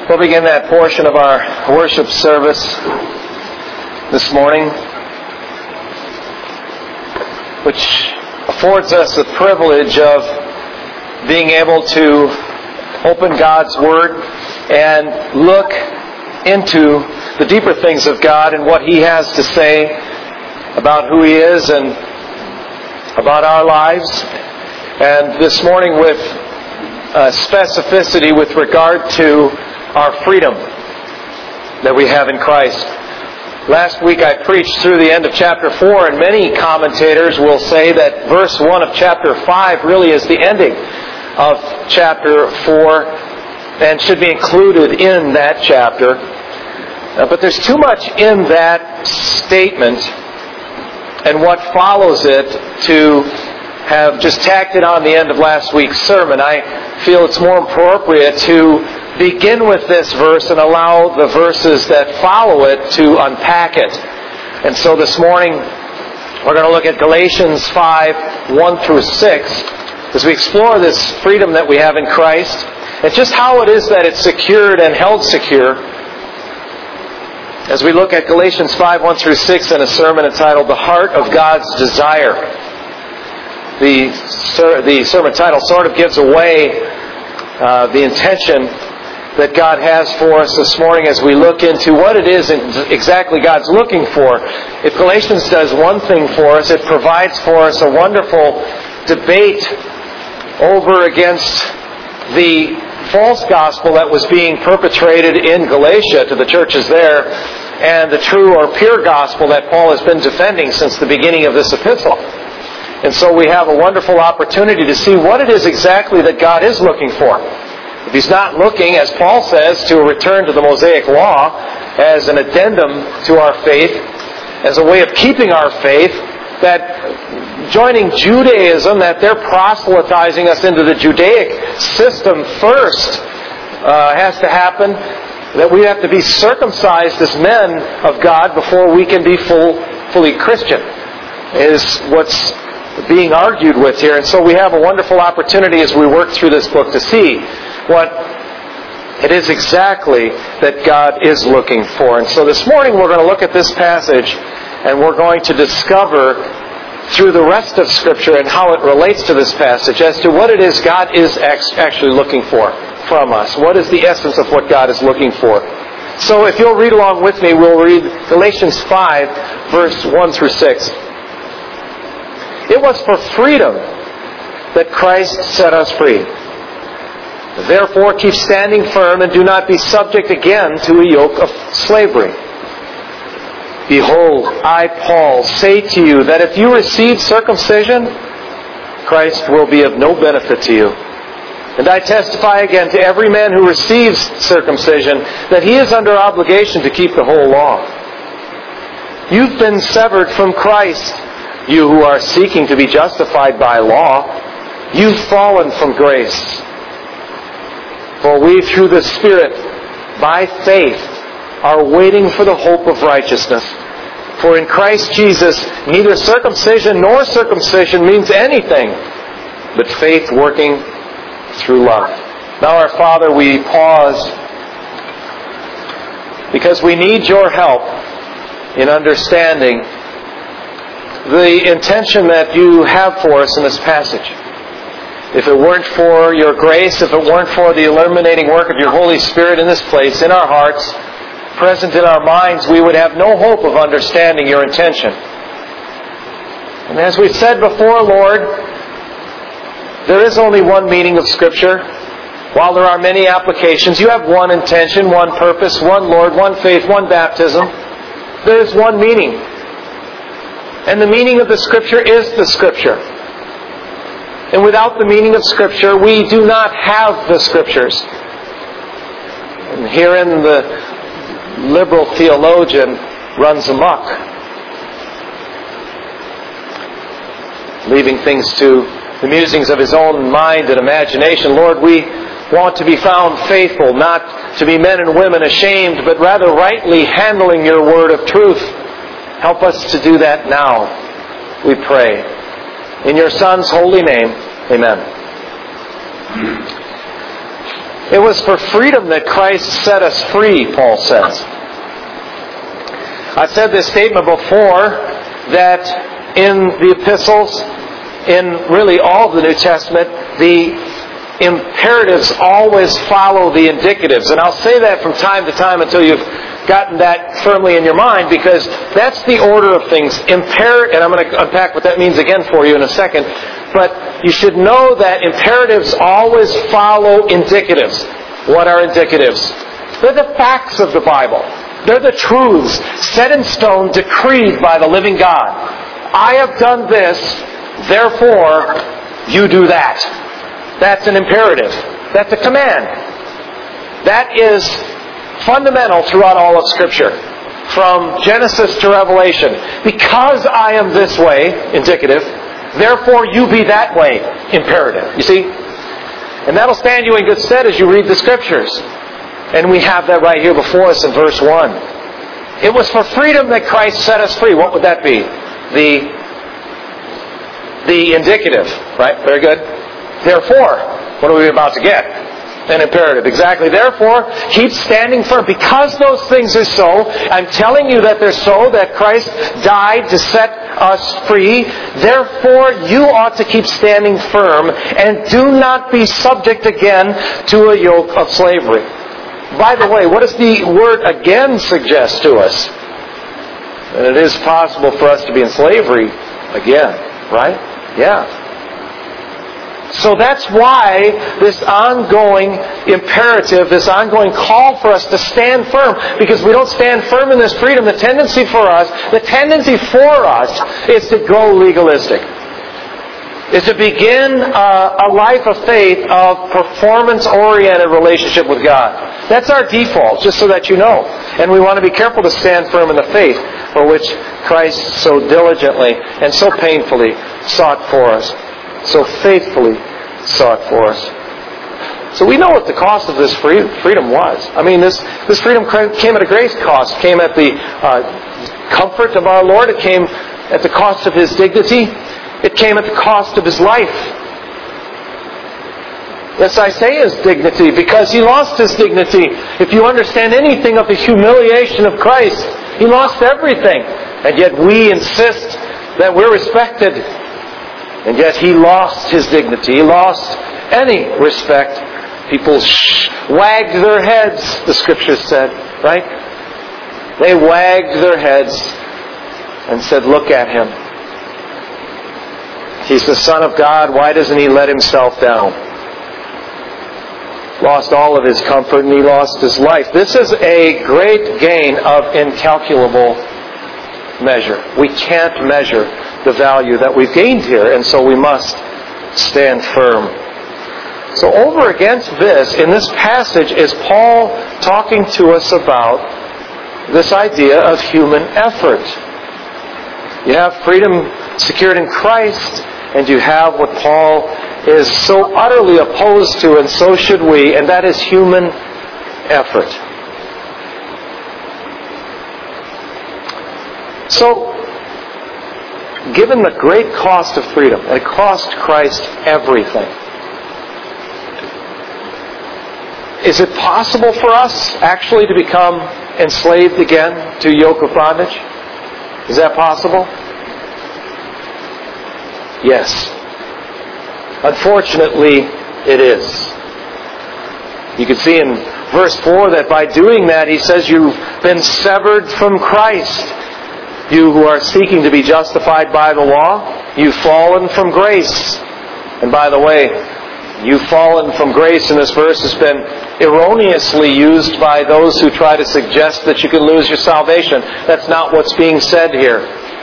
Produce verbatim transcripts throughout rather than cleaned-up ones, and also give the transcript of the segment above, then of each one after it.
We'll begin that portion of our worship service this morning, which affords us the privilege of being able to open God's Word and look into the deeper things of God and what He has to say about who He is and about our lives. And this morning with uh, specificity with regard to our freedom that we have in Christ. Last week I preached through the end of chapter four, and many commentators will say that verse one of chapter five really is the ending of chapter four and should be included in that chapter. Uh, but there's too much in that statement and what follows it to have just tacked it on the end of last week's sermon. I feel it's more appropriate to begin with this verse and allow the verses that follow it to unpack it. And so this morning we're going to look at Galatians five, one through six as we explore this freedom that we have in Christ and just how it is that it's secured and held secure. As we look at Galatians five, one through six in a sermon entitled The Heart of God's Desire. The, ser- the sermon title sort of gives away uh, the intention that God has for us this morning as we look into what it is exactly God's looking for. If Galatians does one thing for us, it provides for us a wonderful debate over against the false gospel that was being perpetrated in Galatia to the churches there, and the true or pure gospel that Paul has been defending since the beginning of this epistle. And so we have a wonderful opportunity to see what it is exactly that God is looking for. If He's not looking, as Paul says, to a return to the Mosaic Law as an addendum to our faith, as a way of keeping our faith, that joining Judaism, that they're proselytizing us into the Judaic system first uh, has to happen, that we have to be circumcised as men of God before we can be full, fully Christian, is what's being argued with here. And so we have a wonderful opportunity as we work through this book to see what it is exactly that God is looking for. And so this morning we're going to look at this passage and we're going to discover through the rest of Scripture and how it relates to this passage as to what it is God is actually looking for from us. What is the essence of what God is looking for? So if you'll read along with me, we'll read Galatians five, verse one through six. It was for freedom that Christ set us free. Therefore, keep standing firm and do not be subject again to a yoke of slavery. Behold, I, Paul, say to you that if you receive circumcision, Christ will be of no benefit to you. And I testify again to every man who receives circumcision that he is under obligation to keep the whole law. You've been severed from Christ, you who are seeking to be justified by law. You've fallen from grace. For we, through the Spirit, by faith, are waiting for the hope of righteousness. For in Christ Jesus, neither circumcision nor circumcision means anything, but faith working through love. Now, our Father, we pause because we need your help in understanding the intention that you have for us in this passage. If it weren't for your grace, if it weren't for the illuminating work of your Holy Spirit in this place, in our hearts, present in our minds, we would have no hope of understanding your intention. And as we've said before, Lord, there is only one meaning of Scripture. While there are many applications, you have one intention, one purpose, one Lord, one faith, one baptism. There is one meaning. And the meaning of the Scripture is the Scripture. And without the meaning of Scripture, we do not have the Scriptures. And herein the liberal theologian runs amok, leaving things to the musings of his own mind and imagination. Lord, we want to be found faithful, not to be men and women ashamed, but rather rightly handling your word of truth. Help us to do that now, we pray. In your Son's holy name, amen. It was for freedom that Christ set us free, Paul says. I've said this statement before, that in the epistles, in really all of the New Testament, the imperatives always follow the indicatives. And I'll say that from time to time until you've gotten that firmly in your mind, because that's the order of things. Imper- and I'm going to unpack what that means again for you in a second. But you should know that imperatives always follow indicatives. What are indicatives? They're the facts of the Bible. They're the truths set in stone, decreed by the living God. I have done this, therefore you do that. That's an imperative. That's a command. That is fundamental throughout all of Scripture. From Genesis to Revelation. Because I am this way, indicative, therefore you be that way, imperative. You see? And that'll stand you in good stead as you read the Scriptures. And we have that right here before us in verse one. It was for freedom that Christ set us free. What would that be? The, the indicative. Right? Very good. Therefore, what are we about to get? An imperative. Exactly. Therefore, keep standing firm. Because those things are so, I'm telling you that they're so, that Christ died to set us free. Therefore, you ought to keep standing firm and do not be subject again to a yoke of slavery. By the way, what does the word again suggest to us? That it is possible for us to be in slavery again. Right? Yeah. So that's why this ongoing imperative, this ongoing call for us to stand firm, because we don't stand firm in this freedom, the tendency for us, the tendency for us is to go legalistic. Is to begin a, a life of faith of performance-oriented relationship with God. That's our default, just so that you know. And we want to be careful to stand firm in the faith for which Christ so diligently and so painfully sought for us. So faithfully sought for us. So we know what the cost of this freedom was. I mean, this, this freedom came at a great cost. It came at the uh, comfort of our Lord. It came at the cost of His dignity. It came at the cost of His life. Yes, I say His dignity, because He lost His dignity. If you understand anything of the humiliation of Christ, He lost everything. And yet we insist that we're respected. And yet He lost His dignity. He lost any respect. People sh- wagged their heads, the Scriptures said, right? They wagged their heads and said, look at Him. He's the Son of God. Why doesn't He let Himself down? Lost all of His comfort and He lost His life. This is a great gain of incalculable measure. We can't measure the value that we've gained here, and so we must stand firm. So over against this, in this passage, is Paul talking to us about this idea of human effort. You have freedom secured in Christ, and you have what Paul is so utterly opposed to, and so should we, and that is human effort. So, given the great cost of freedom, it cost Christ everything. Is it possible for us actually to become enslaved again to a yoke of bondage? Is that possible? Yes. Unfortunately, it is. You can see in verse four that by doing that, he says you've been severed from Christ. You who are seeking to be justified by the law, you've fallen from grace. And by the way, you've fallen from grace in this verse has been erroneously used by those who try to suggest that you can lose your salvation. That's not what's being said here.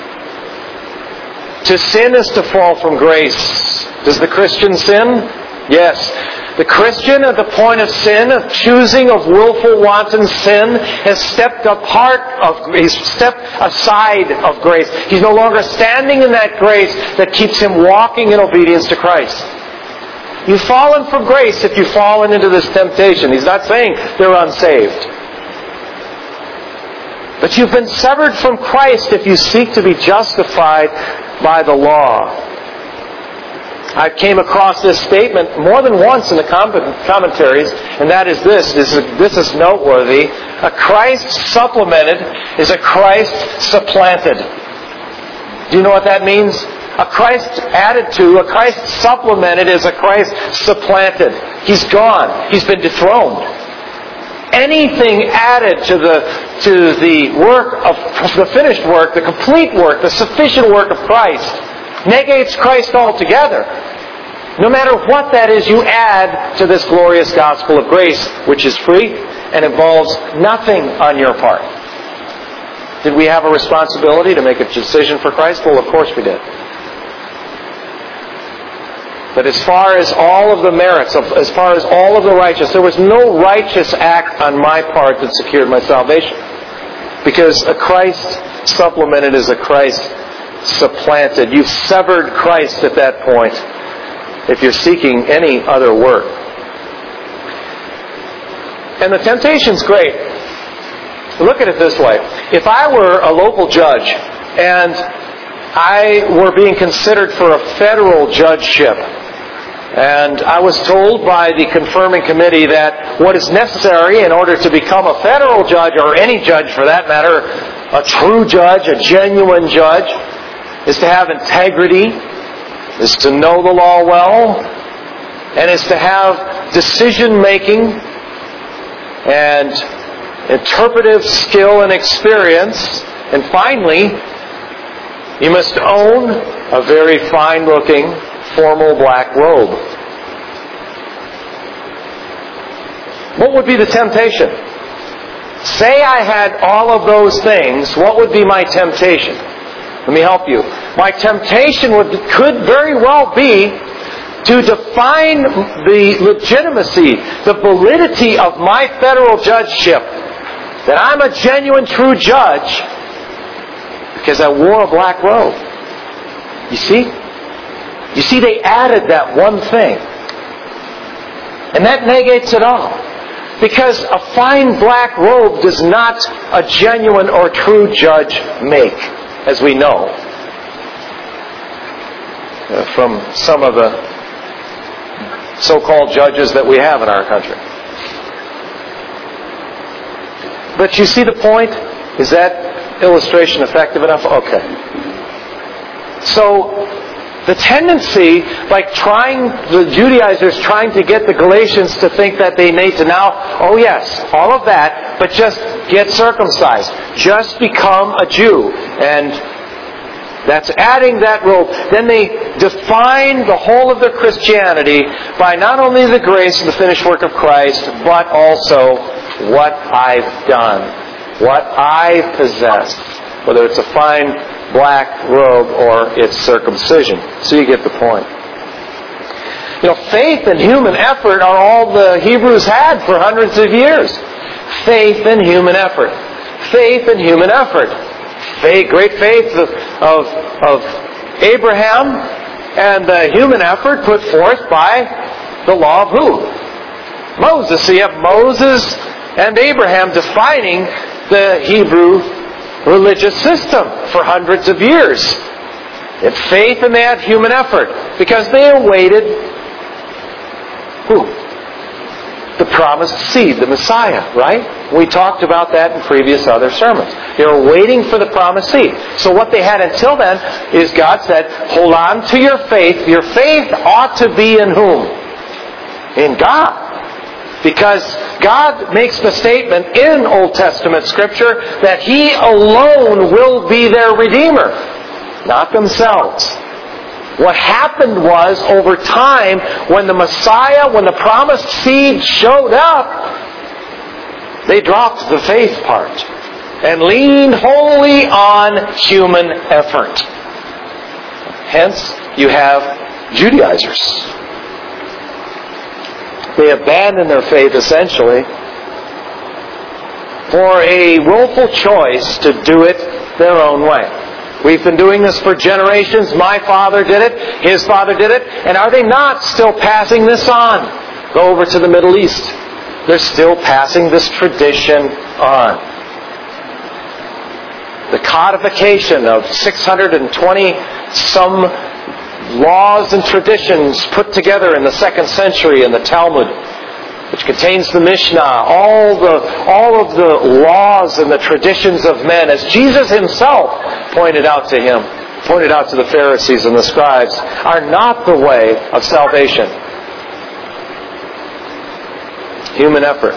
To sin is to fall from grace. Does the Christian sin? Yes. The Christian at the point of sin, of choosing of willful wanton sin, has stepped apart of he's stepped aside of grace. He's no longer standing in that grace that keeps him walking in obedience to Christ. You've fallen from grace if you've fallen into this temptation. He's not saying they're unsaved. But you've been severed from Christ if you seek to be justified by the law. I came across this statement more than once in the commentaries, and that is this. This is, this is noteworthy. A Christ supplemented is a Christ supplanted. Do you know what that means? A Christ added to, a Christ supplemented is a Christ supplanted. He's gone. He's been dethroned. Anything added to the to the work of the finished work, the complete work, the sufficient work of Christ, negates Christ altogether. No matter what that is you add to this glorious gospel of grace, which is free and involves nothing on your part. Did we have a responsibility to make a decision for Christ? Well, of course we did. But as far as all of the merits, as far as all of the righteous, there was no righteous act on my part that secured my salvation. Because a Christ supplemented is a Christ supplanted. You've severed Christ at that point if you're seeking any other work. And the temptation's great. Look at it this way. If I were a local judge and I were being considered for a federal judgeship, and I was told by the confirming committee that what is necessary in order to become a federal judge, or any judge for that matter, a true judge, a genuine judge, is to have integrity, is to know the law well, and is to have decision-making and interpretive skill and experience. And finally, you must own a very fine-looking, formal black robe. What would be the temptation? Say I had all of those things, what would be my temptation? Let me help you. My temptation would, could very well be to define the legitimacy, the validity of my federal judgeship, that I'm a genuine, true judge, because I wore a black robe. You see? You see, they added that one thing. And that negates it all. Because a fine black robe does not a genuine or true judge make, as we know uh, from some of the so-called judges that we have in our country. But you see the point? Is that illustration effective enough? Okay. So, the tendency, like trying, the Judaizers trying to get the Galatians to think that they need to now, oh yes, all of that, but just get circumcised. Just become a Jew. And that's adding that robe. Then they define the whole of their Christianity by not only the grace and the finished work of Christ, but also what I've done, what I possess, whether it's a fine black robe or its circumcision. So you get the point. You know, faith and human effort are all the Hebrews had for hundreds of years. Faith and human effort. Faith and human effort. Faith, great faith of, of, of Abraham, and the human effort put forth by the law of who? Moses. So you have Moses and Abraham defining the Hebrew religious system for hundreds of years. They had faith and they had human effort because they awaited who? The promised seed, the Messiah, right? We talked about that in previous other sermons. They were waiting for the promised seed. So what they had until then is God said, hold on to your faith. Your faith ought to be in whom? In God. Because God makes the statement in Old Testament Scripture that He alone will be their Redeemer, not themselves. What happened was, over time, when the Messiah, when the promised seed showed up, they dropped the faith part and leaned wholly on human effort. Hence, you have Judaizers. They abandon their faith, essentially, for a willful choice to do it their own way. We've been doing this for generations. My father did it. His father did it. And are they not still passing this on? Go over to the Middle East. They're still passing this tradition on. The codification of six hundred twenty some laws and traditions put together in the second century in the Talmud, which contains the Mishnah, all the all of the laws and the traditions of men, as Jesus Himself pointed out to him, pointed out to the Pharisees and the scribes, are not the way of salvation. Human effort.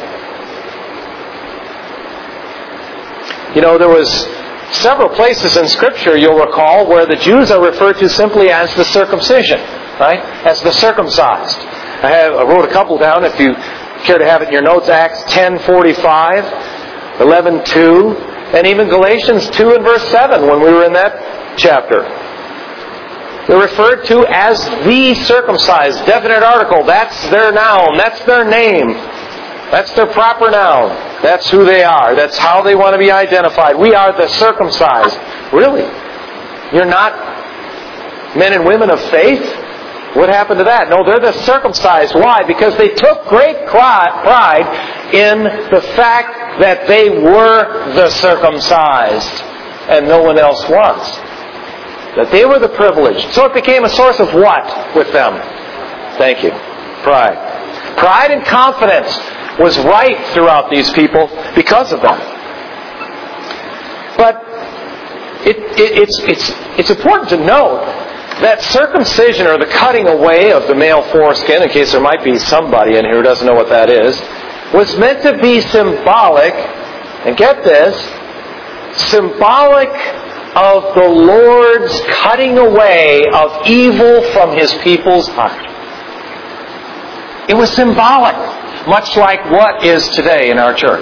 You know, there was several places in Scripture, you'll recall, where the Jews are referred to simply as the circumcision, right? As the circumcised. I, have, I wrote a couple down if you care to have it in your notes. Acts ten forty-five, eleven two, and even Galatians two and verse seven when we were in that chapter. They're referred to as the circumcised. Definite article. That's their noun. That's their name. That's their proper noun. That's who they are. That's how they want to be identified. We are the circumcised. Really? You're not men and women of faith? What happened to that? No, they're the circumcised. Why? Because they took great pride in the fact that they were the circumcised and no one else was. That they were the privileged. So it became a source of what with them? Thank you. Pride. Pride and confidence was right throughout these people because of them. But it, it, it's, it's, it's important to note that circumcision, or the cutting away of the male foreskin, in case there might be somebody in here who doesn't know what that is, was meant to be symbolic, and get this, symbolic of the Lord's cutting away of evil from His people's heart. It was symbolic, much like what is today in our church.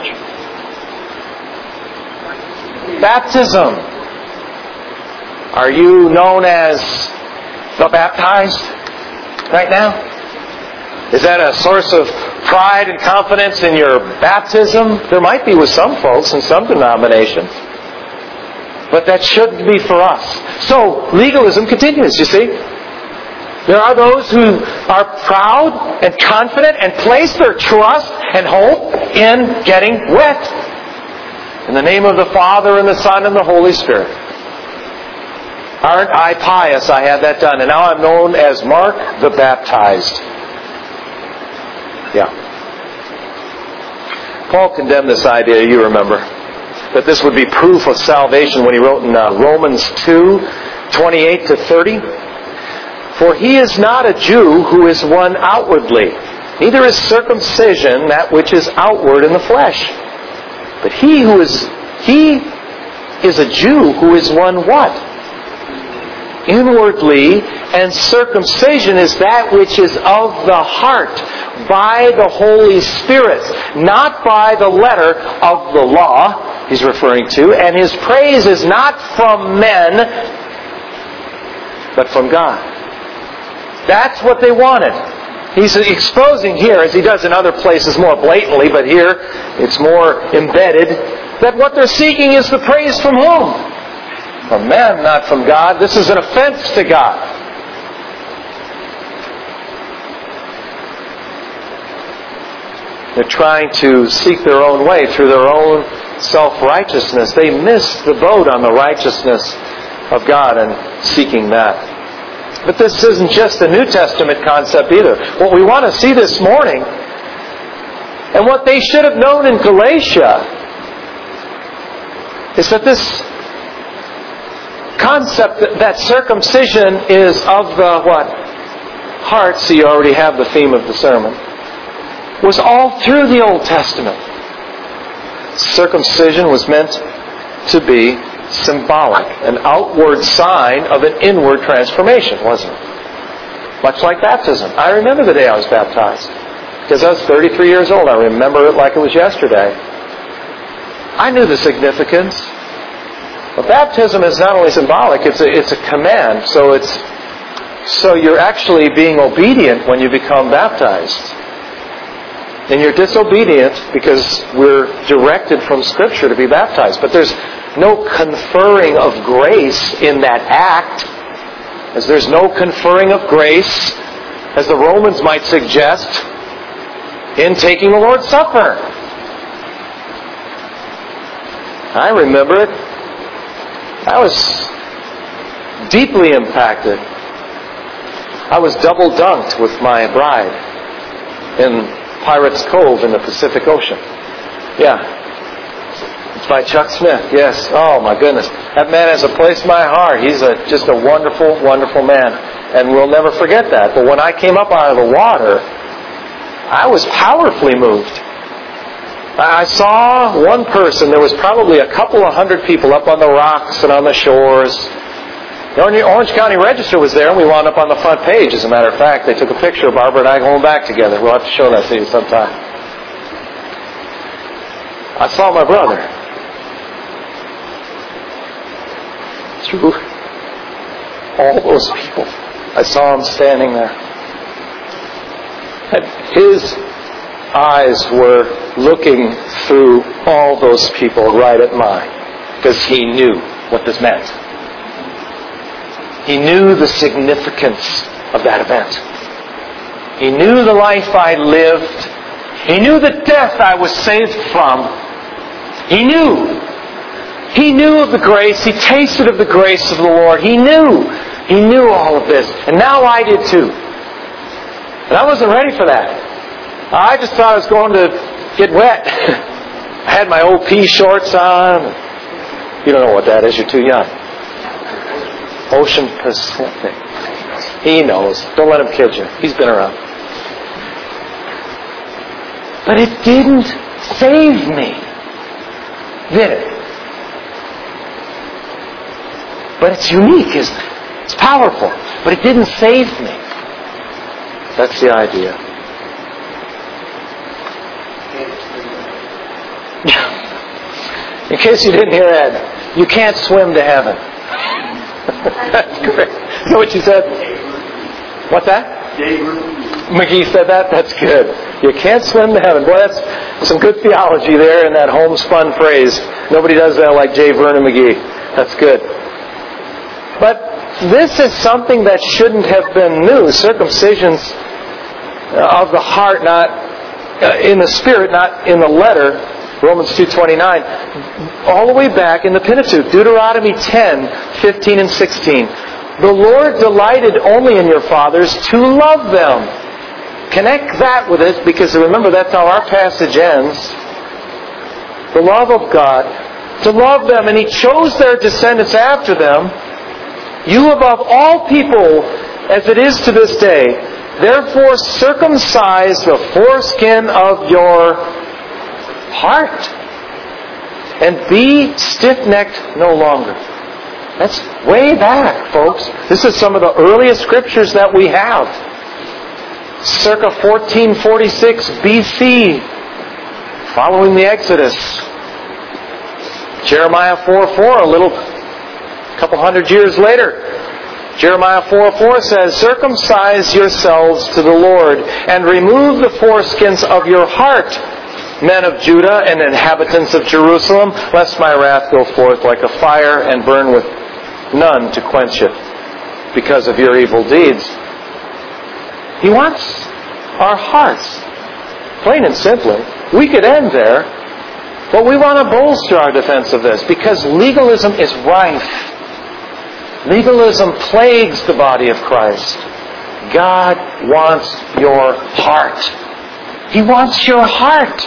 Baptism. Are you known as the baptized right now? Is that a source of pride and confidence in your baptism? There might be with some folks in some denominations. But that shouldn't be for us. So, legalism continues, you see. There are those who are proud and confident and place their trust and hope in getting wet. In the name of the Father and the Son and the Holy Spirit. Aren't I pious? I had that done. And now I'm known as Mark the Baptized. Yeah. Paul condemned this idea, you remember, that this would be proof of salvation when he wrote in uh, Romans two, twenty-eight to thirty. For he is not a Jew who is one outwardly. Neither is circumcision that which is outward in the flesh. But he who is, he is a Jew who is one what? Inwardly, and circumcision is that which is of the heart, by the Holy Spirit, not by the letter of the law, he's referring to, and his praise is not from men, but from God. That's what they wanted. He's exposing here, as he does in other places more blatantly, but here it's more embedded, that what they're seeking is the praise from whom? From men, not from God. This is an offense to God. They're trying to seek their own way through their own self-righteousness. They miss the boat on the righteousness of God and seeking that. But this isn't just a New Testament concept either. What we want to see this morning, and what they should have known in Galatia, is that this concept that, that circumcision is of the what? Heart, so you already have the theme of the sermon, was all through the Old Testament. Circumcision was meant to be symbolic, an outward sign of an inward transformation, wasn't it? Much like baptism. I remember the day I was baptized. Because I was thirty-three years old. I remember it like it was yesterday. I knew the significance. But baptism is not only symbolic, it's a, it's a command. So it's so you're actually being obedient when you become baptized. And you're disobedient because we're directed from Scripture to be baptized. But there's no conferring of grace in that act, as there's no conferring of grace, as the Romans might suggest, in taking the Lord's Supper. I remember it. I was deeply impacted I was double dunked with my bride in Pirates Cove in the Pacific Ocean. Yeah. It's by Chuck Smith. Yes. Oh my goodness. That man has a place in my heart. He's a, just a wonderful, wonderful man. And we'll never forget that. But when I came up out of the water, I was powerfully moved. I saw one person. There was probably a couple of hundred people up on the rocks and on the shores. The Orange County Register was there, and we wound up on the front page. As a matter of fact, they took a picture of Barbara and I going back together. We'll have to show that to you sometime. I saw my brother. Through all those people, I saw him standing there. And his eyes were looking through all those people right at mine, because he knew what this meant. He knew the significance of that event. He knew the life I lived. He knew the death I was saved from. He knew. He knew of the grace. He tasted of the grace of the Lord. He knew. He knew all of this. And now I did too. And I wasn't ready for that. I just thought I was going to get wet. I had my O P shorts on. You don't know what that is. You're too young. Ocean Pacific. He knows. Don't let him kid you. He's been around. But it didn't save me, did it? But it's unique, isn't it? It's powerful. But it didn't save me. That's the idea. In case you didn't hear Ed, you can't swim to heaven. That's great. Is that what you said? What's that? McGee said that? That's good. You can't swim to heaven. Boy, that's some good theology there in that homespun phrase. Nobody does that like J. Vernon McGee. That's good. But this is something that shouldn't have been new. Circumcisions of the heart, not uh, in the spirit, not in the letter. Romans two twenty-nine. All the way back in the Pentateuch. Deuteronomy ten, fifteen and sixteen. The Lord delighted only in your fathers to love them. Connect that with it, because remember that's how our passage ends. The love of God. To love them, and He chose their descendants after them. You above all people, as it is to this day. Therefore circumcise the foreskin of your heart. And be stiff-necked no longer. That's way back, folks. This is some of the earliest scriptures that we have. Circa fourteen forty-six B C, following the Exodus. Jeremiah four four, a little couple hundred years later. Jeremiah four four says, circumcise yourselves to the Lord, and remove the foreskins of your heart, men of Judah and inhabitants of Jerusalem, lest my wrath go forth like a fire and burn with none to quench it because of your evil deeds. He wants our hearts. Plain and simply. We could end there, but we want to bolster our defense of this, because legalism is rife. Legalism plagues the body of Christ. God wants your heart. He wants your heart.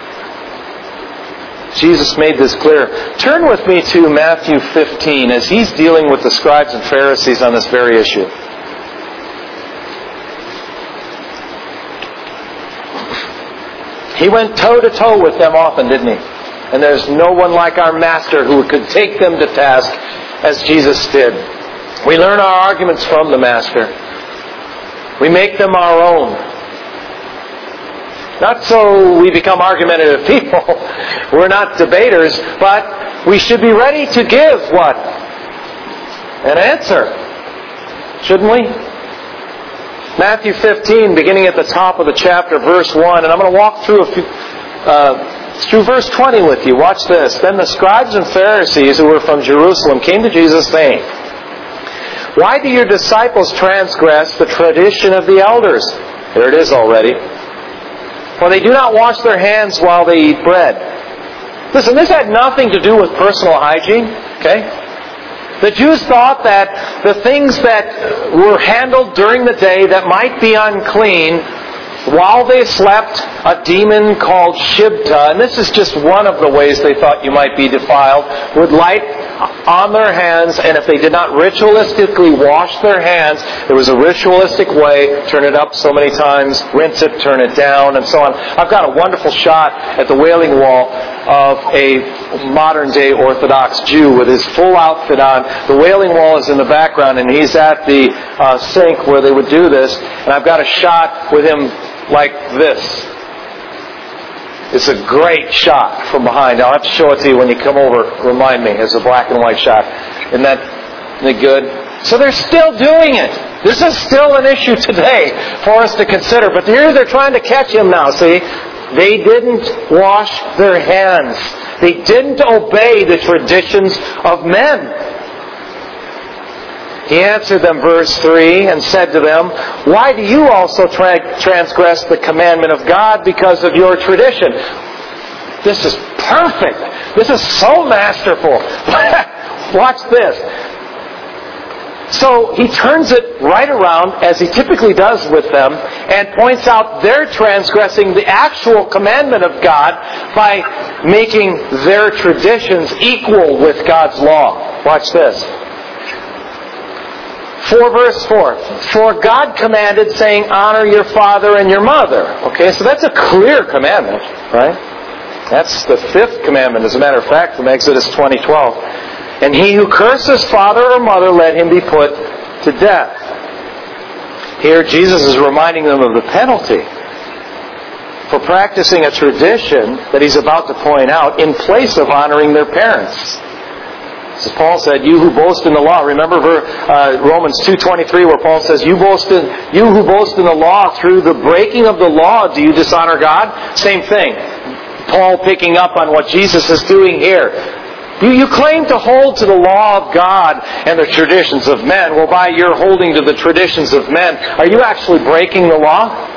Jesus made this clear. Turn with me to Matthew fifteen as He's dealing with the scribes and Pharisees on this very issue. He went toe to toe with them often, didn't He? And there's no one like our Master who could take them to task as Jesus did. We learn our arguments from the Master. We make them our own. Not so we become argumentative people. We're not debaters, but we should be ready to give what? An answer. Shouldn't we? Matthew fifteen, beginning at the top of the chapter, verse one. And I'm going to walk through a few, uh, through verse twenty with you. Watch this. Then the scribes and Pharisees who were from Jerusalem came to Jesus saying, why do your disciples transgress the tradition of the elders? There it is already. For they do not wash their hands while they eat bread. Listen, this had nothing to do with personal hygiene. Okay? The Jews thought that the things that were handled during the day that might be unclean, while they slept, a demon called Shibta, and this is just one of the ways they thought you might be defiled, would light on their hands, and if they did not ritualistically wash their hands, there was a ritualistic way, turn it up so many times, rinse it, turn it down, and so on. I've got a wonderful shot at the Wailing Wall of a modern-day Orthodox Jew with his full outfit on. The Wailing Wall is in the background, and he's at the uh, sink where they would do this, and I've got a shot with him like this. It's a great shot from behind. I'll have to show it to you when you come over. Remind me. It's a black and white shot. Isn't that, isn't it good? So they're still doing it. This is still an issue today for us to consider. But here they're trying to catch him now, see? They didn't wash their hands. They didn't obey the traditions of men. He answered them, verse three, and said to them, "Why do you also tra- transgress the commandment of God because of your tradition?" This is perfect. This is so masterful. Watch this. So he turns it right around, as he typically does with them, and points out they're transgressing the actual commandment of God by making their traditions equal with God's law. Watch this. For verse four, "For God commanded, saying, honor your father and your mother." Okay, so that's a clear commandment, right? That's the fifth commandment, as a matter of fact, from Exodus twenty twelve. "And he who curses father or mother, let him be put to death." Here Jesus is reminding them of the penalty for practicing a tradition that he's about to point out in place of honoring their parents. As Paul said, "You who boast in the law." Remember uh, Romans two twenty-three, where Paul says, "You boast in, you who boast in the law, through the breaking of the law, do you dishonor God?" Same thing. Paul picking up on what Jesus is doing here. You, you claim to hold to the law of God and the traditions of men. Well, by your holding to the traditions of men, are you actually breaking the law?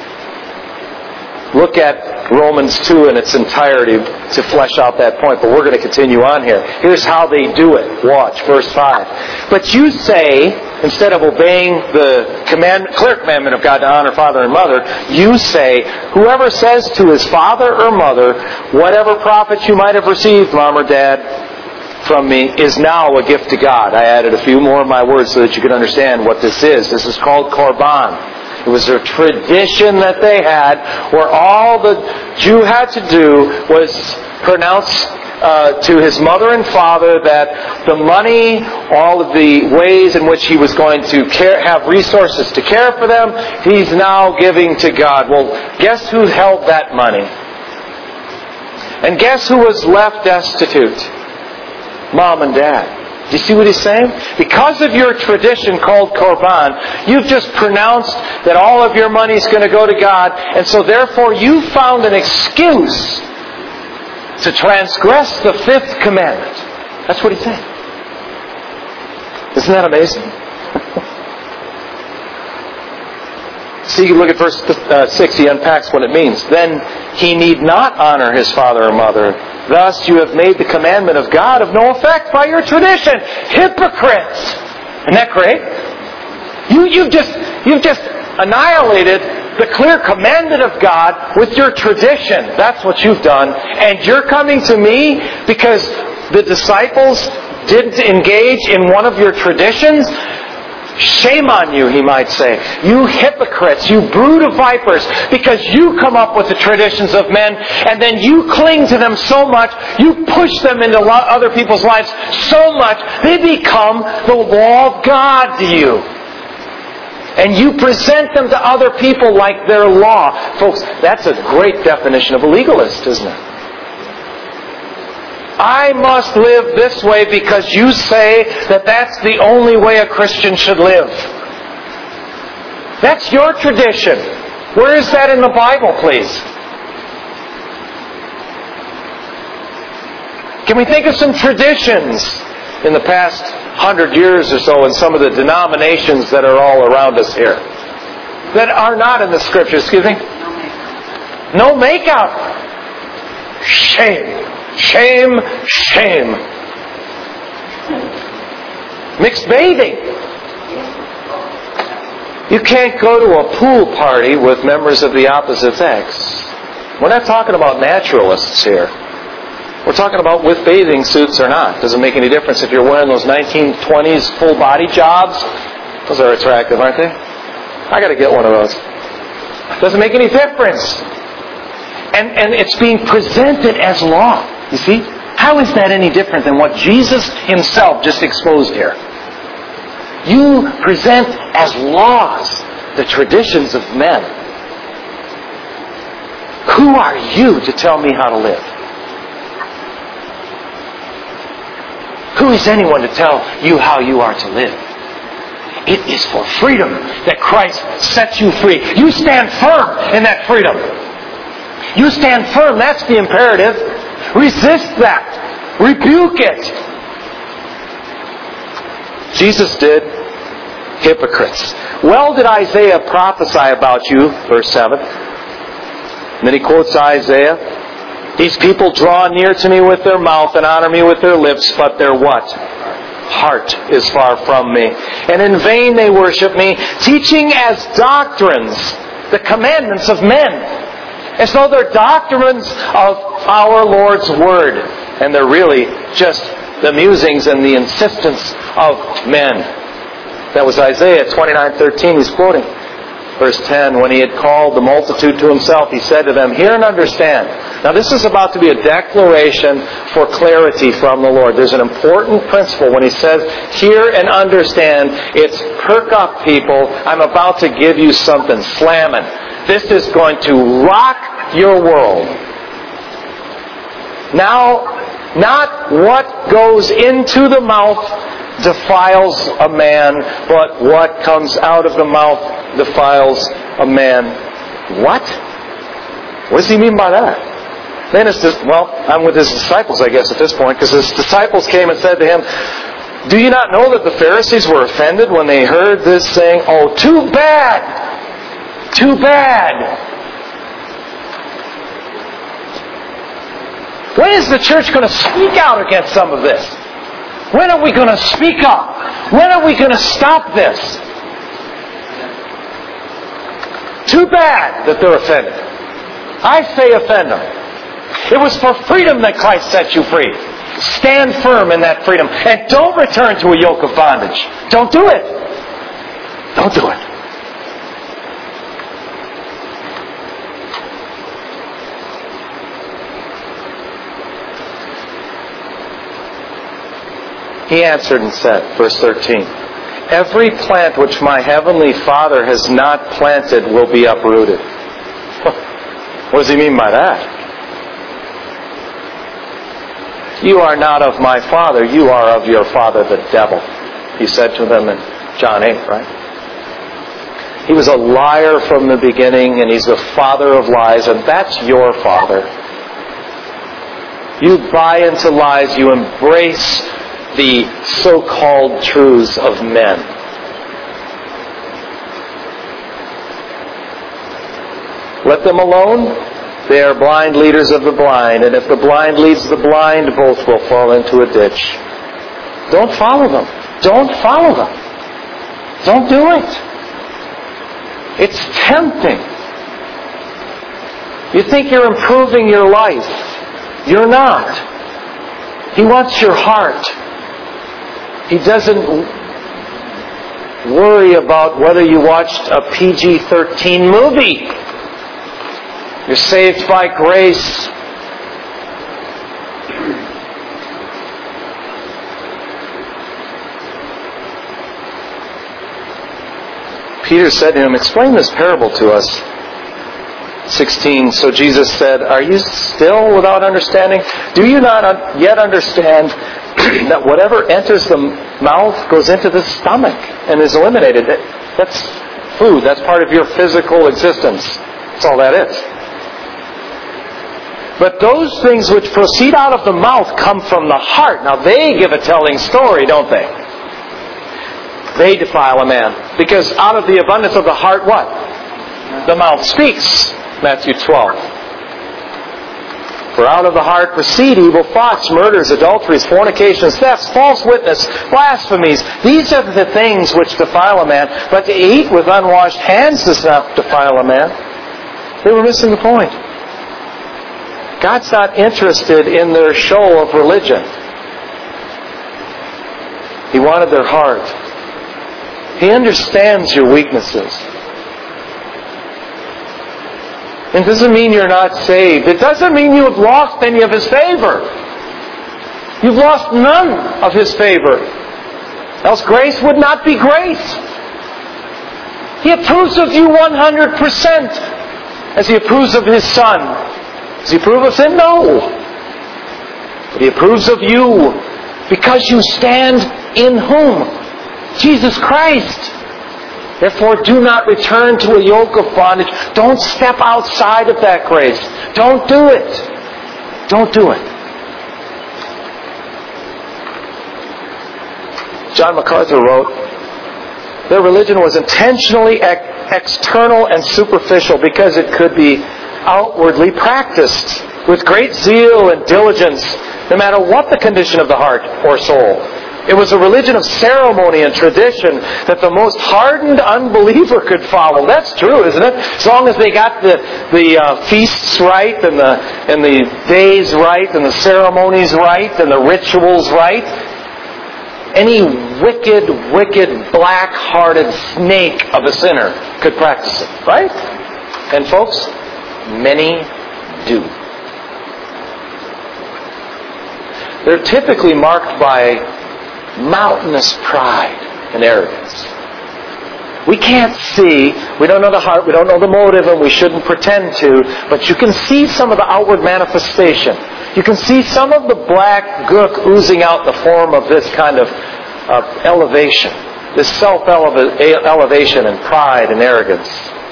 Look at Romans two in its entirety to flesh out that point, but we're going to continue on here. Here's how they do it. Watch, verse five. "But you say, instead of obeying the command, clear commandment of God to honor father and mother, you say, whoever says to his father or mother, whatever profit you might have received, mom or dad, from me, is now a gift to God." I added a few more of my words so that you can understand what this is. This is called korban. It was a tradition that they had where all the Jew had to do was pronounce uh, to his mother and father that the money, all of the ways in which he was going to care, have resources to care for them, he's now giving to God. Well, guess who held that money? And guess who was left destitute? Mom and Dad. Do you see what he's saying? Because of your tradition called korban, you've just pronounced that all of your money is going to go to God, and so therefore you found an excuse to transgress the fifth commandment. That's what he's saying. Isn't that amazing? See, look at verse uh, six. He unpacks what it means. "Then he need not honor his father or mother. Thus you have made the commandment of God of no effect by your tradition. Hypocrites!" Isn't that great? You, you've just, you've just annihilated the clear commandment of God with your tradition. That's what you've done. And you're coming to me because the disciples didn't engage in one of your traditions? Shame on you, he might say. You hypocrites, you brood of vipers, because you come up with the traditions of men and then you cling to them so much, you push them into other people's lives so much, they become the law of God to you. And you present them to other people like their law. Folks, that's a great definition of a legalist, isn't it? I must live this way because you say that that's the only way a Christian should live. That's your tradition. Where is that in the Bible, please? Can we think of some traditions in the past hundred years or so in some of the denominations that are all around us here that are not in the Scriptures? Excuse me? No makeup. Shame. Shame, shame. Mixed bathing. You can't go to a pool party with members of the opposite sex. We're not talking about naturalists here. We're talking about with bathing suits or not. Doesn't make any difference if you're wearing those nineteen twenties full body jobs. Those are attractive, aren't they? I got to get one of those. Doesn't make any difference. And, and it's being presented as law. You see? How is that any different than what Jesus Himself just exposed here? You present as laws the traditions of men. Who are you to tell me how to live? Who is anyone to tell you how you are to live? It is for freedom that Christ sets you free. You stand firm in that freedom. You stand firm. That's the imperative. Resist that. Rebuke it. Jesus did. Hypocrites. Well did Isaiah prophesy about you, verse seven. And then he quotes Isaiah. These people draw near to me with their mouth and honor me with their lips, but their what? Heart is far from me. And in vain they worship me, teaching as doctrines the commandments of men, as though they're doctrines of our Lord's Word. And they're really just the musings and the insistence of men. That was Isaiah twenty-nine thirteen. He's quoting. Verse ten, when He had called the multitude to Himself, He said to them, hear and understand. Now this is about to be a declaration for clarity from the Lord. There's an important principle when He says, hear and understand. It's perk up, people. I'm about to give you something slamming. This is going to rock your world. Now, not what goes into the mouth defiles a man, but what comes out of the mouth defiles a man. What? What does He mean by that? Then it's just, well, I'm with His disciples, I guess, at this point, because His disciples came and said to Him, do you not know that the Pharisees were offended when they heard this saying, oh, too bad! Too bad! When is the church going to speak out against some of this? When are we going to speak up? When are we going to stop this? Too bad that they're offended. I say offend them. It was for freedom that Christ set you free. Stand firm in that freedom. And don't return to a yoke of bondage. Don't do it. Don't do it. He answered and said, verse thirteen, every plant which my heavenly Father has not planted will be uprooted. What does He mean by that? You are not of my Father, you are of your father the devil. He said to them in John eight, right? He was a liar from the beginning, and he's the father of lies, and that's your father. You buy into lies, you embrace the so-called truths of men. Let them alone. They are blind leaders of the blind. And if the blind leads the blind, both will fall into a ditch. Don't follow them. Don't follow them. Don't do it. It's tempting. You think you're improving your life. You're not. He wants your heart. He doesn't worry about whether you watched a P G thirteen movie. You're saved by grace. Peter said to him, explain this parable to us. sixteen, so Jesus said, are you still without understanding? Do you not yet understand that whatever enters the mouth goes into the stomach and is eliminated? That's food. That's part of your physical existence. That's all that is. But those things which proceed out of the mouth come from the heart. Now they give a telling story, don't they? They defile a man. Because out of the abundance of the heart, what? The mouth speaks. Matthew twelve. For out of the heart proceed evil thoughts, murders, adulteries, fornications, thefts, false witness, blasphemies. These are the things which defile a man. But to eat with unwashed hands does not defile a man. They were missing the point. God's not interested in their show of religion. He wanted their heart. He understands your weaknesses. It doesn't mean you're not saved. It doesn't mean you have lost any of His favor. You've lost none of His favor. Else grace would not be grace. He approves of you one hundred percent as He approves of His Son. Does He approve of sin? No. But He approves of you because you stand in whom? Jesus Christ. Therefore, do not return to a yoke of bondage. Don't step outside of that grace. Don't do it. Don't do it. John MacArthur wrote, their religion was intentionally ex- external and superficial because it could be outwardly practiced with great zeal and diligence, no matter what the condition of the heart or soul. It was a religion of ceremony and tradition that the most hardened unbeliever could follow. That's true, isn't it? As long as they got the the uh, feasts right, and the and the days right, and the ceremonies right, and the rituals right, any wicked, wicked, black-hearted snake of a sinner could practice it, right? And folks, many do. They're typically marked by mountainous pride and arrogance. We can't see, we don't know the heart, we don't know the motive, and we shouldn't pretend to, but you can see some of the outward manifestation. You can see some of the black gook oozing out in the form of this kind of uh, elevation, this self-elevation and pride and arrogance.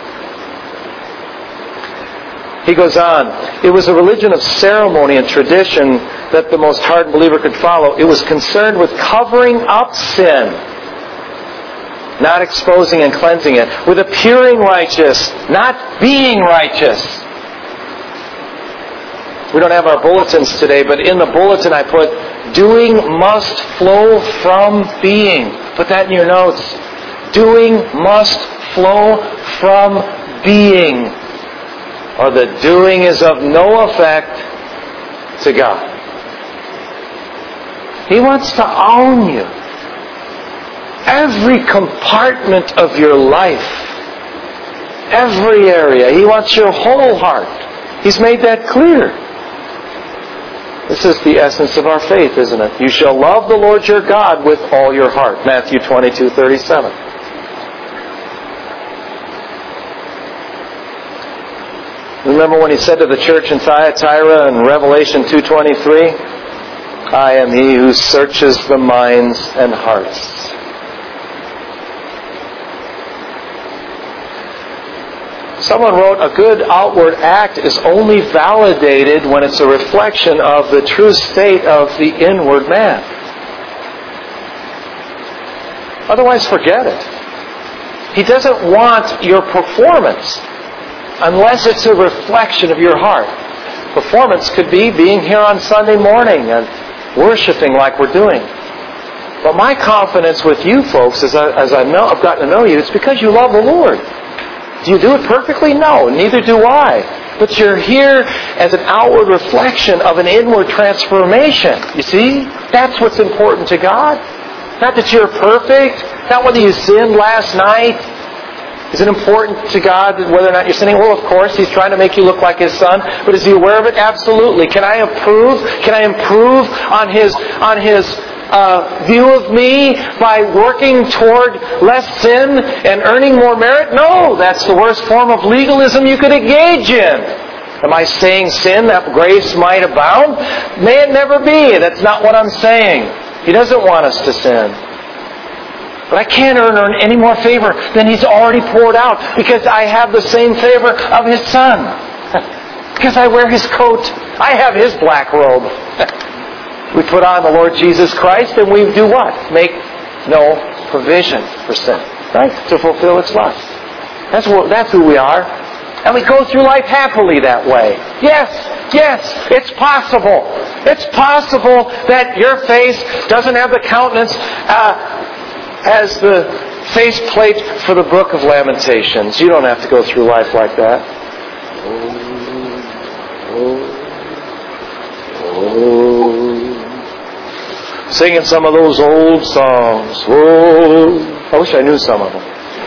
He goes on, it was a religion of ceremony and tradition that the most hardened believer could follow. It was concerned with covering up sin, not exposing and cleansing it, with appearing righteous, not being righteous. We don't have our bulletins today, but in the bulletin I put, doing must flow from being. Put that in your notes. Doing must flow from being, or the doing is of no effect to God. He wants to own you. Every compartment of your life. Every area. He wants your whole heart. He's made that clear. This is the essence of our faith, isn't it? You shall love the Lord your God with all your heart. Matthew twenty-two thirty-seven. Remember when He said to the church in Thyatira in Revelation two twenty-three, I am He who searches the minds and hearts. Someone wrote, a good outward act is only validated when it's a reflection of the true state of the inward man. Otherwise, forget it. He doesn't want your performance unless it's a reflection of your heart. Performance could be being here on Sunday morning and worshiping like we're doing. But my confidence with you folks, as, I, as I know, I've gotten to know you, it's because you love the Lord. Do you do it perfectly? No, neither do I. But you're here as an outward reflection of an inward transformation. You see? That's what's important to God. Not that you're perfect. Not whether you sinned last night. Is it important to God whether or not you're sinning? Well, of course, He's trying to make you look like His Son. But is He aware of it? Absolutely. Can I improve? Can I improve on His on His uh, view of me by working toward less sin and earning more merit? No, that's the worst form of legalism you could engage in. Am I saying sin that grace might abound? May it never be. That's not what I'm saying. He doesn't want us to sin. But I can't earn, earn any more favor than He's already poured out, because I have the same favor of His Son. Because I wear His coat. I have His black robe. We put on the Lord Jesus Christ and we do what? Make no provision for sin. Right? To fulfill its lust. That's what, that's who we are. And we go through life happily that way. Yes, Yes, it's possible. It's possible that your face doesn't have the countenance uh, as the faceplate for the book of Lamentations. You don't have to go through life like that. Oh, oh. Singing some of those old songs. Oh, I wish I knew some of them.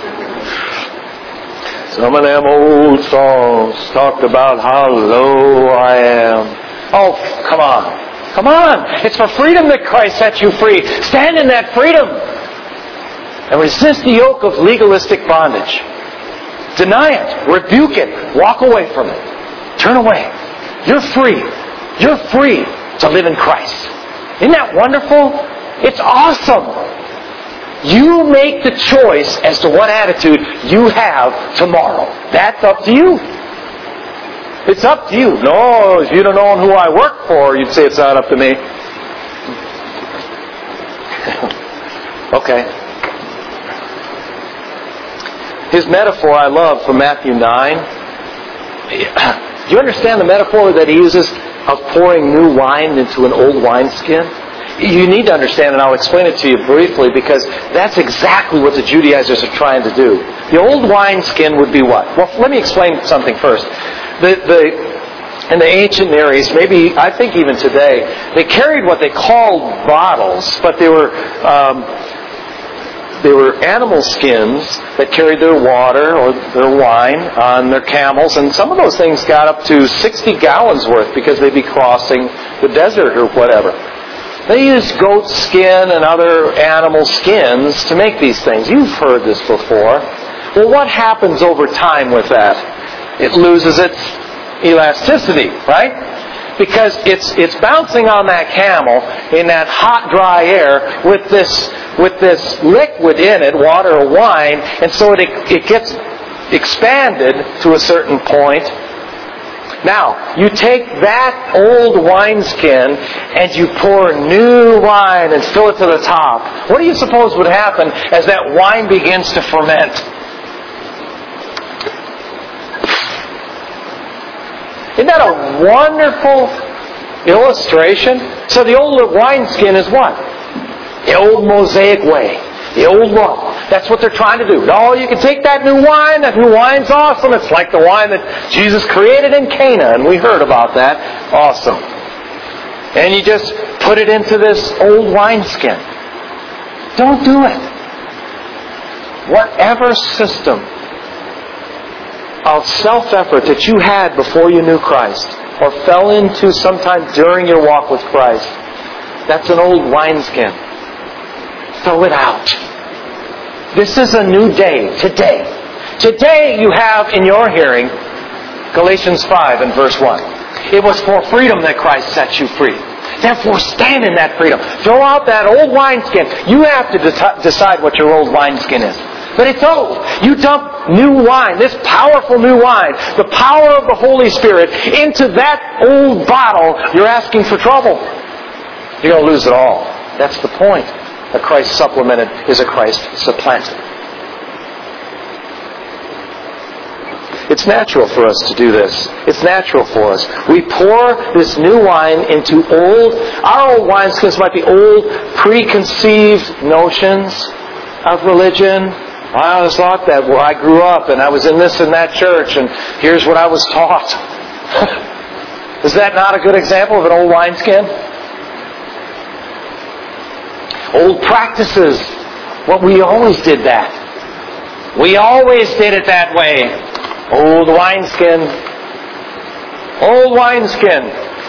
Some of them old songs talked about how low I am. Oh, come on. Come on. It's for freedom that Christ set you free. Stand in that freedom. And resist the yoke of legalistic bondage. Deny it. Rebuke it. Walk away from it. Turn away. You're free. You're free to live in Christ. Isn't that wonderful? It's awesome. You make the choice as to what attitude you have tomorrow. That's up to you. It's up to you. No, if you'd have known who I work for, you'd say it's not up to me. Okay. His metaphor I love from Matthew nine. Do you understand the metaphor that he uses of pouring new wine into an old wineskin? You need to understand, and I'll explain it to you briefly, because that's exactly what the Judaizers are trying to do. The old wineskin would be what? Well, let me explain something first. The, the, in the ancient Near East, maybe, I think even today, they carried what they called bottles, but they were... Um, They were animal skins that carried their water or their wine on their camels, and some of those things got up to sixty gallons worth because they'd be crossing the desert or whatever. They used goat skin and other animal skins to make these things. You've heard this before. Well, what happens over time with that? It loses its elasticity, right? Because it's it's bouncing on that camel in that hot, dry air with this with this liquid in it, water or wine, and so it it gets expanded to a certain point. Now, you take that old wineskin and you pour new wine and fill it to the top. What do you suppose would happen as that wine begins to ferment? Isn't that a wonderful illustration? So the old wineskin is what? The old Mosaic way. The old law. That's what they're trying to do. No, you can take that new wine. That new wine's awesome. It's like the wine that Jesus created in Cana, and we heard about that. Awesome. And you just put it into this old wineskin. Don't do it. Whatever system of self-effort that you had before you knew Christ, or fell into sometime during your walk with Christ, that's an old wineskin. Throw it out. This is a new day. Today. Today you have in your hearing Galatians five and verse one. It was for freedom that Christ set you free. Therefore stand in that freedom. Throw out that old wineskin. You have to de- decide what your old wineskin is. But it's old. You dump new wine, this powerful new wine, the power of the Holy Spirit, into that old bottle, you're asking for trouble. You're going to lose it all. That's the point. A Christ supplemented is a Christ supplanted. It's natural for us to do this. It's natural for us. We pour this new wine into old, our old wineskins might be old, preconceived notions of religion. I always thought that. Well, I grew up and I was in this and that church and here's what I was taught. Is that not a good example of an old wineskin? Old practices. Well, we always did that. We always did it that way. Old wineskin. Old wineskin.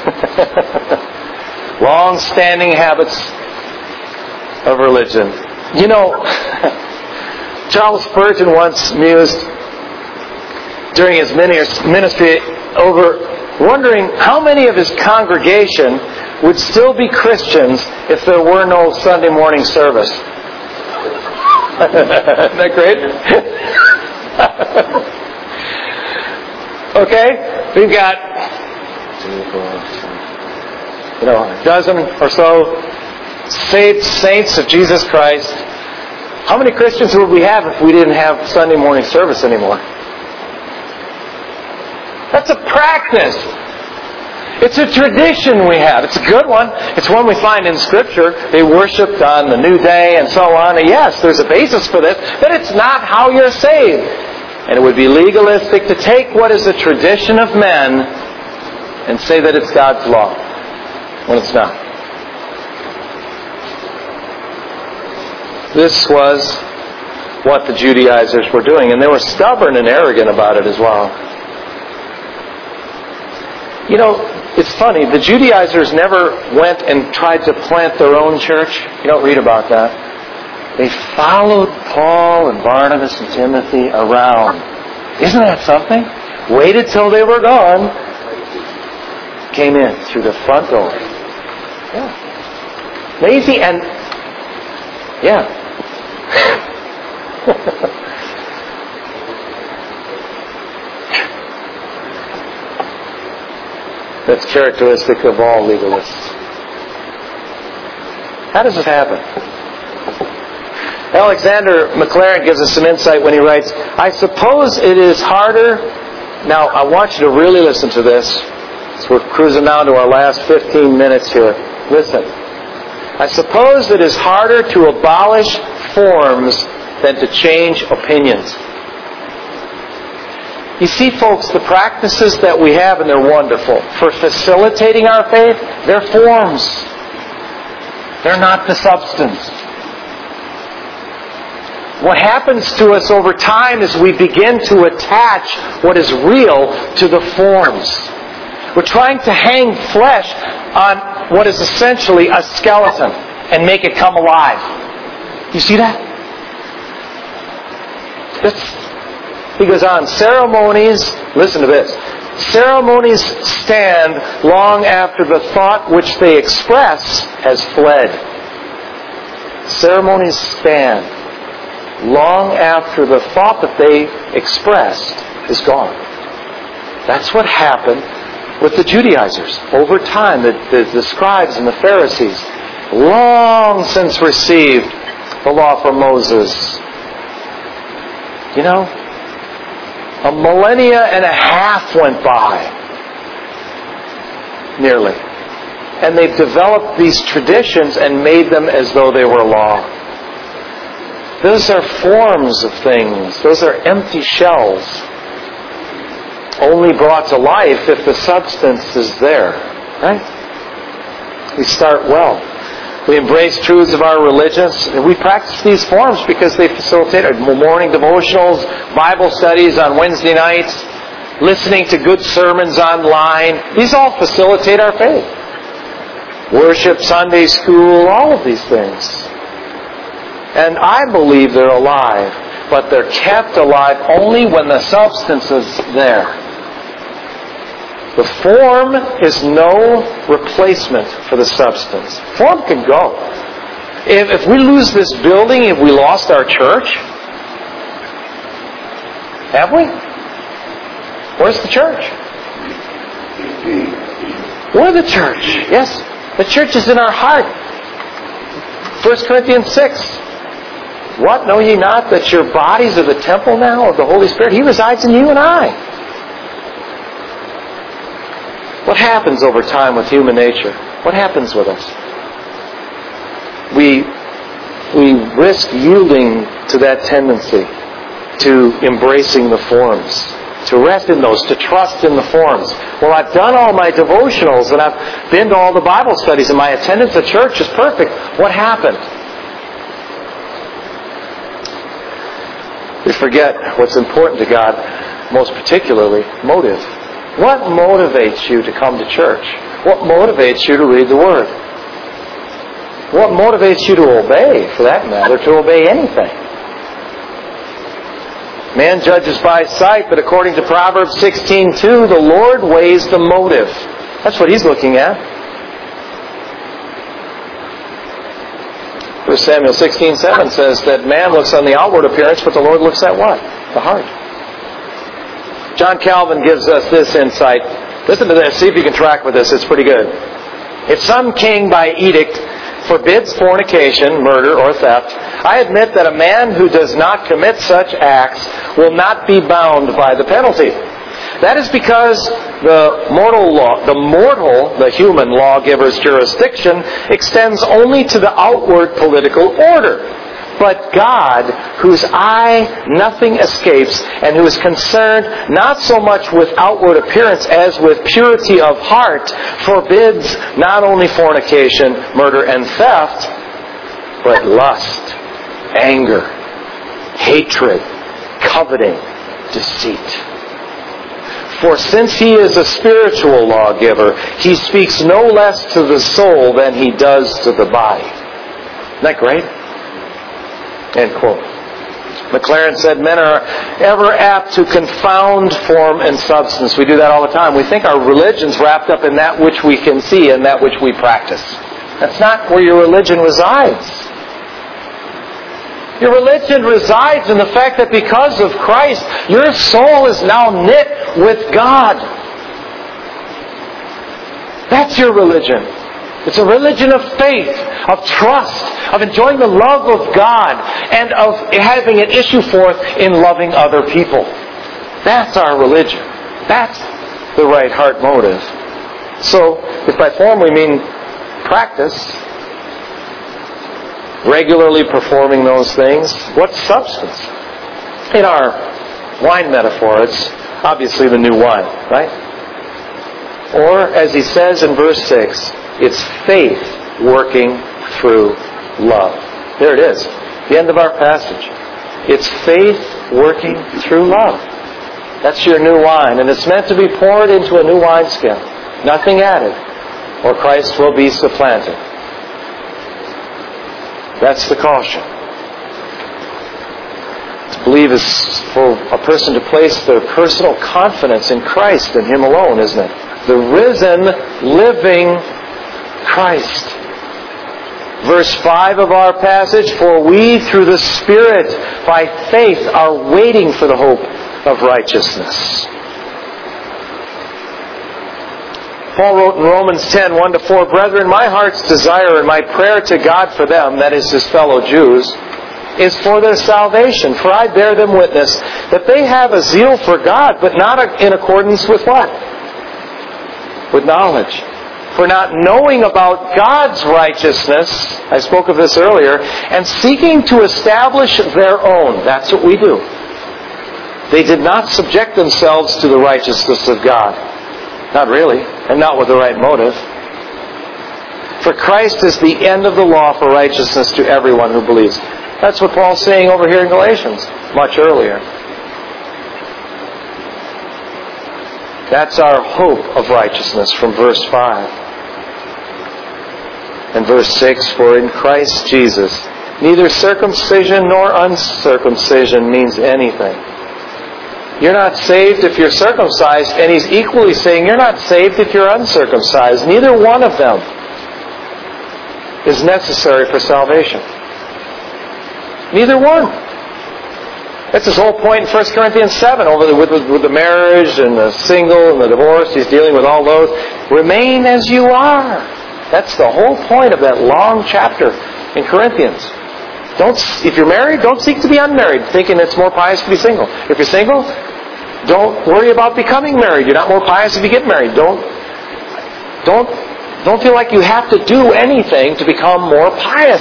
Long-standing habits of religion. You know, Charles Spurgeon once mused during his ministry over wondering how many of his congregation would still be Christians if there were no Sunday morning service. Isn't that great? Okay, we've got you know a dozen or so saved saints of Jesus Christ. How many Christians would we have if we didn't have Sunday morning service anymore? That's a practice. It's a tradition we have. It's a good one. It's one we find in Scripture. They worshipped on the new day and so on. And yes, there's a basis for this, but it's not how you're saved. And it would be legalistic to take what is a tradition of men and say that it's God's law, when it's not. This was what the Judaizers were doing, and they were stubborn and arrogant about it as well. You know, it's funny, the Judaizers never went and tried to plant their own church. You don't read about that. They followed Paul and Barnabas and Timothy around. Isn't that something? Waited till they were gone. Came in through the front door. Yeah. Lazy and... Yeah. That's characteristic of all legalists. How does it happen? Alexander McLaren gives us some insight when he writes, I suppose it is harder... Now, I want you to really listen to this. So we're cruising down to our last fifteen minutes here. Listen. I suppose it is harder to abolish forms than to change opinions. You see, folks, the practices that we have, and they're wonderful, for facilitating our faith, they're forms. They're not the substance. What happens to us over time is we begin to attach what is real to the forms. We're trying to hang flesh on what is essentially a skeleton and make it come alive. You see that? That's, he goes on, ceremonies, listen to this, ceremonies stand long after the thought which they express has fled. Ceremonies stand long after the thought that they expressed is gone. That's what happened with the Judaizers. Over time, the, the, the scribes and the Pharisees long since received the law from Moses. You know, a millennia and a half went by, nearly. And they've developed these traditions and made them as though they were law. Those are forms of things. Those are empty shells. Only brought to life if the substance is there. Right? We start well. We embrace truths of our religions. We practice these forms because they facilitate our morning devotionals, Bible studies on Wednesday nights, listening to good sermons online. These all facilitate our faith. Worship, Sunday school, all of these things. And I believe they're alive, but they're kept alive only when the substance is there. The form is no replacement for the substance. Form can go. If, if we lose this building, have we lost our church? Have we? Where's the church? We're the church. Yes. The church is in our heart. First Corinthians six. What? Know ye not that your bodies are the temple now of the Holy Spirit? He resides in you and I. What happens over time with human nature? What happens with us? We, we risk yielding to that tendency, to embracing the forms, to rest in those, to trust in the forms. Well, I've done all my devotionals and I've been to all the Bible studies and my attendance at church is perfect. What happened? We forget what's important to God, most particularly motive. What motivates you to come to church? What motivates you to read the Word? What motivates you to obey, for that matter, to obey anything? Man judges by sight, but according to Proverbs sixteen two, the Lord weighs the motive. That's what He's looking at. First Samuel sixteen seven says that man looks on the outward appearance, but the Lord looks at what? The heart. John Calvin gives us this insight. Listen to this. See if you can track with this. It's pretty good. If some king by edict forbids fornication, murder, or theft, I admit that a man who does not commit such acts will not be bound by the penalty. That is because the mortal law, the mortal, the human lawgiver's jurisdiction extends only to the outward political order. But God, whose eye nothing escapes, and who is concerned not so much with outward appearance as with purity of heart, forbids not only fornication, murder, and theft, but lust, anger, hatred, coveting, deceit. For since He is a spiritual lawgiver, He speaks no less to the soul than He does to the body. Isn't that great? End quote. McLaren said, men are ever apt to confound form and substance. We do that all the time. We think our religion's wrapped up in that which we can see and that which we practice. That's not where your religion resides. Your religion resides in the fact that because of Christ, your soul is now knit with God. That's your religion. It's a religion of faith, of trust, of enjoying the love of God, and of having it issue forth in loving other people. That's our religion. That's the right heart motive. So, if by form we mean practice, regularly performing those things, what's substance? In our wine metaphor, it's obviously the new wine, right? Or, as he says in verse six, it's faith working through love. There it is. The end of our passage. It's faith working through love. That's your new wine. And it's meant to be poured into a new wineskin. Nothing added, or Christ will be supplanted. That's the caution. To believe is for a person to place their personal confidence in Christ and Him alone, isn't it? The risen, living Christ. Verse five of our passage, for we through the Spirit by faith are waiting for the hope of righteousness. Paul wrote in Romans ten, one to four, Brethren, my heart's desire and my prayer to God for them, that is his fellow Jews, is for their salvation. For I bear them witness that they have a zeal for God, but not in accordance with what? With knowledge. For not knowing about God's righteousness, I spoke of this earlier, and seeking to establish their own. That's what we do. They did not subject themselves to the righteousness of God. Not really, and not with the right motive. For Christ is the end of the law for righteousness to everyone who believes. That's what Paul's saying over here in Galatians, much earlier. That's our hope of righteousness from verse five. And verse six, for in Christ Jesus, neither circumcision nor uncircumcision means anything. You're not saved if you're circumcised, and he's equally saying you're not saved if you're uncircumcised. Neither one of them is necessary for salvation. Neither one. That's his whole point in First Corinthians seven, over the, with, with the marriage and the single and the divorce. He's dealing with all those. Remain as you are. That's the whole point of that long chapter in Corinthians. Don't, if you're married, don't seek to be unmarried, thinking it's more pious to be single. If you're single, don't worry about becoming married. You're not more pious if you get married. Don't, don't, don't feel like you have to do anything to become more pious.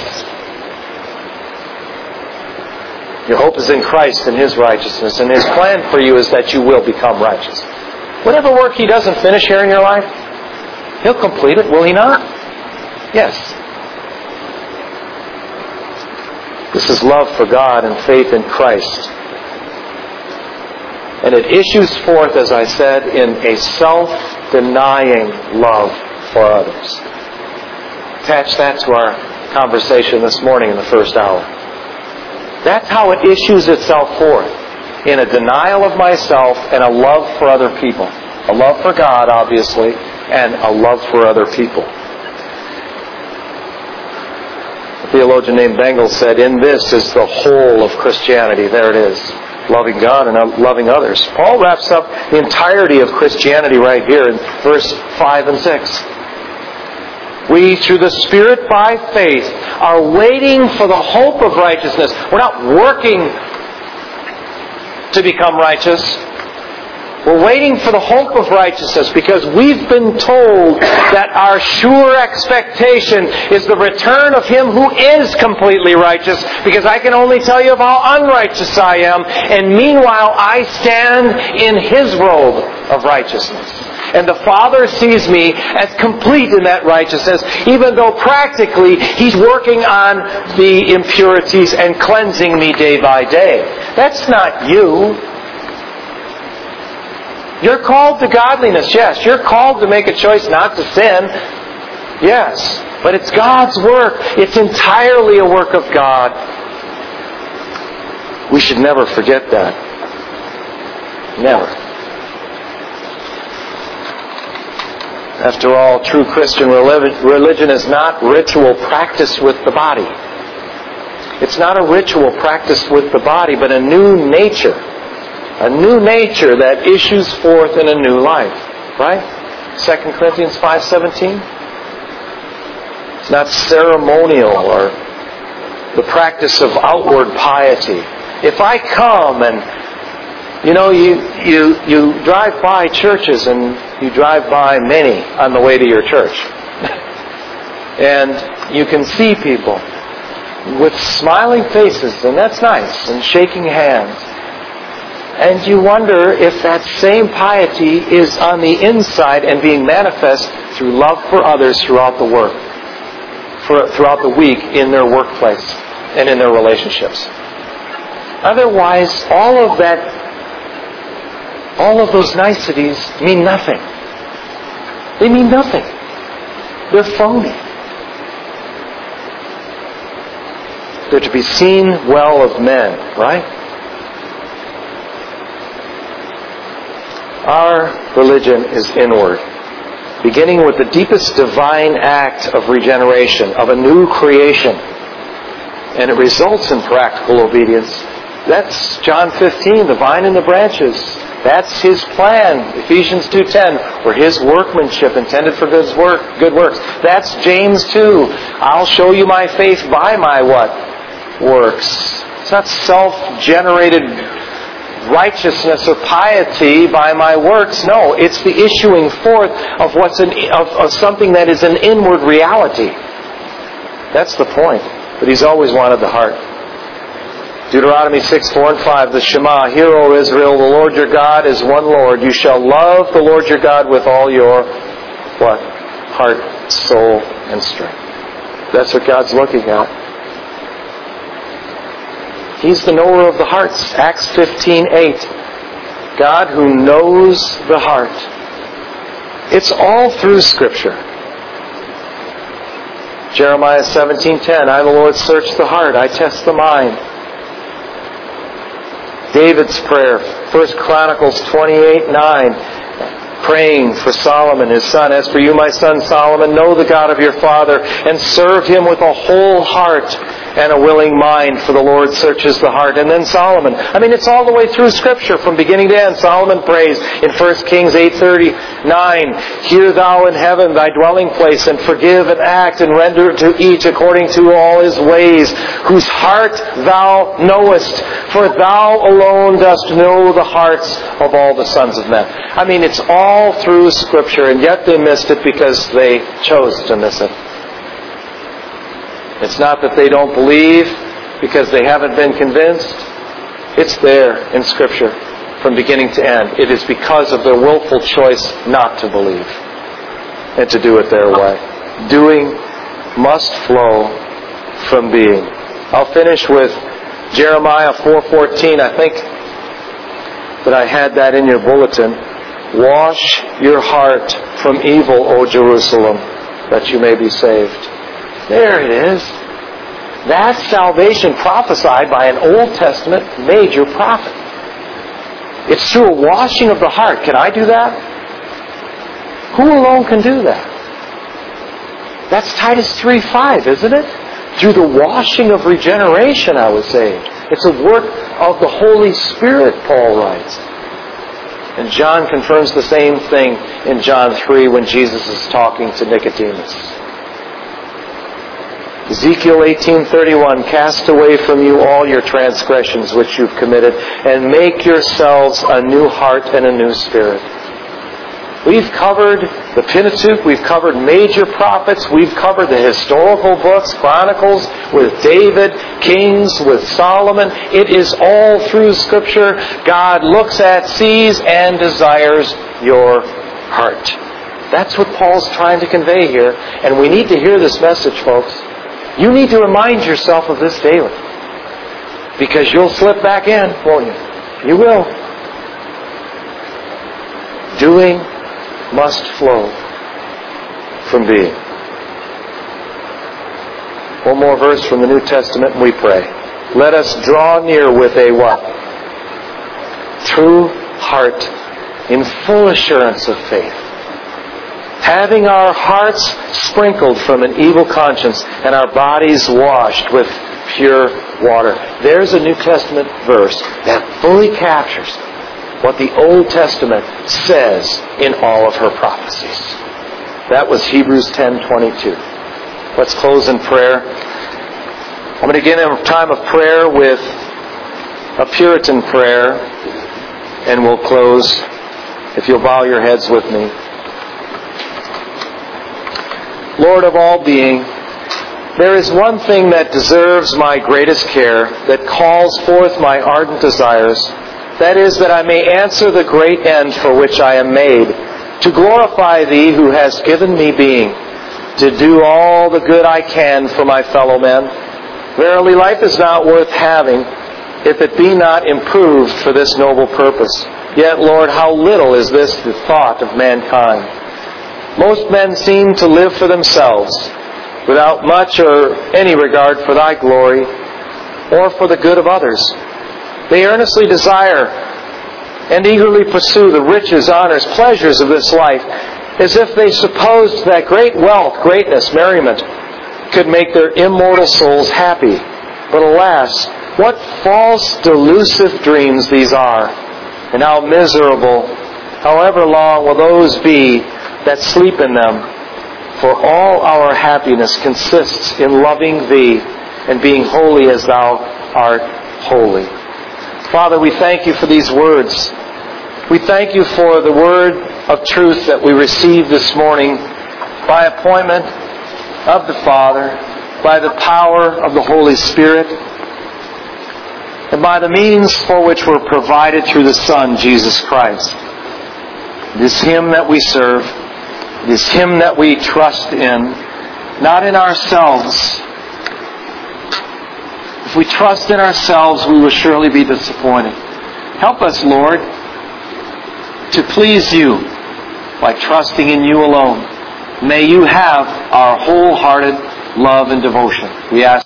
Your hope is in Christ and His righteousness, and His plan for you is that you will become righteous. Whatever work He doesn't finish here in your life, He'll complete it, will He not? Yes. This is love for God and faith in Christ. And it issues forth, as I said, in a self-denying love for others. Attach that to our conversation this morning in the first hour. That's how it issues itself forth. In a denial of myself and a love for other people. A love for God, obviously, and a love for other people. A theologian named Bengel said, in this is the whole of Christianity. There it is. Loving God and loving others. Paul wraps up the entirety of Christianity right here in verse five and six. We, through the Spirit by faith, are waiting for the hope of righteousness. We're not working to become righteous. We're waiting for the hope of righteousness because we've been told that our sure expectation is the return of Him who is completely righteous, because I can only tell you of how unrighteous I am, and meanwhile I stand in His robe of righteousness. And the Father sees me as complete in that righteousness, even though practically He's working on the impurities and cleansing me day by day. That's not you. You're called to godliness, yes. You're called to make a choice not to sin, yes. But it's God's work. It's entirely a work of God. We should never forget that. Never. After all, true Christian religion is not ritual practice with the body. It's not a ritual practice with the body, but a new nature. A new nature that issues forth in a new life. Right? Second Corinthians five seventeen. It's not ceremonial or the practice of outward piety. If I come and, you know, you, you, you drive by churches and you drive by many on the way to your church. And you can see people with smiling faces, and that's nice, and shaking hands. And you wonder if that same piety is on the inside and being manifest through love for others throughout the work, for, throughout the week in their workplace and in their relationships. Otherwise, all of that, all of those niceties mean nothing. They mean nothing. They're phony. They're to be seen well of men, right? Our religion is inward, beginning with the deepest divine act of regeneration, of a new creation. And it results in practical obedience. That's John fifteen, the vine and the branches. That's His plan. Ephesians two ten, we're His workmanship intended for good work, good works. That's James two. I'll show you my faith by my what? Works. It's not self-generated righteousness or piety by my works. No, it's the issuing forth of what's an, of, of something that is an inward reality. That's the point. But He's always wanted the heart. Deuteronomy six, four and five, the Shema, Hear, O Israel, the Lord your God is one Lord. You shall love the Lord your God with all your what? Heart, soul, and strength. That's what God's looking at. He's the knower of the hearts. Acts fifteen eight. God who knows the heart. It's all through Scripture. Jeremiah seventeen ten. I, the Lord, search the heart. I test the mind. David's prayer. First Chronicles twenty-eight nine. Praying for Solomon, his son. As for you, my son Solomon, know the God of your father and serve Him with a whole heart and a willing mind, for the Lord searches the heart. And then Solomon. I mean, it's all the way through Scripture from beginning to end. Solomon prays in First Kings eight thirty-nine, Hear thou in heaven thy dwelling place, and forgive and act and render to each according to all his ways, whose heart thou knowest, for thou alone dost know the hearts of all the sons of men. I mean, it's all through Scripture, and yet they missed it because they chose to miss it. It's not that they don't believe because they haven't been convinced. It's there in Scripture from beginning to end. It is because of their willful choice not to believe and to do it their way. Doing must flow from being. I'll finish with Jeremiah four fourteen. I think that I had that in your bulletin. Wash your heart from evil, O Jerusalem, that you may be saved. There it is. That's salvation prophesied by an Old Testament major prophet. It's through a washing of the heart. Can I do that? Who alone can do that? That's Titus three five, isn't it? Through the washing of regeneration I was saved. It's a work of the Holy Spirit, Paul writes. And John confirms the same thing in John three when Jesus is talking to Nicodemus. Ezekiel eighteen thirty-one, cast away from you all your transgressions which you've committed, and make yourselves a new heart and a new spirit. We've covered the Pentateuch, we've covered major prophets, we've covered the historical books, Chronicles, with David, Kings, with Solomon. It is all through Scripture. God looks at, sees, and desires your heart. That's what Paul's trying to convey here, and we need to hear this message, folks. You need to remind yourself of this daily, because you'll slip back in, won't you? You will. Doing must flow from being. One more verse from the New Testament and we pray. Let us draw near with a what? True heart in full assurance of faith, having our hearts sprinkled from an evil conscience and our bodies washed with pure water. There's a New Testament verse that fully captures what the Old Testament says in all of her prophecies. That was Hebrews ten twenty-two. Let's close in prayer. I'm going to begin a time of prayer with a Puritan prayer, and we'll close, if you'll bow your heads with me. Lord of all being, there is one thing that deserves my greatest care, that calls forth my ardent desires. That is, that I may answer the great end for which I am made, to glorify Thee who hast given me being, to do all the good I can for my fellow men. Verily, life is not worth having if it be not improved for this noble purpose. Yet, Lord, how little is this the thought of mankind. Most men seem to live for themselves, without much or any regard for Thy glory, or for the good of others. They earnestly desire and eagerly pursue the riches, honors, pleasures of this life, as if they supposed that great wealth, greatness, merriment could make their immortal souls happy. But alas, what false, delusive dreams these are, and how miserable, however long, will those be that sleep in them. For all our happiness consists in loving Thee and being holy as Thou art holy. Father, we thank You for these words. We thank You for the word of truth that we received this morning by appointment of the Father, by the power of the Holy Spirit, and by the means for which were provided through the Son, Jesus Christ. It is Him that we serve. It is Him that we trust in, not in ourselves. If we trust in ourselves, we will surely be disappointed. Help us, Lord, to please You by trusting in You alone. May You have our wholehearted love and devotion. We ask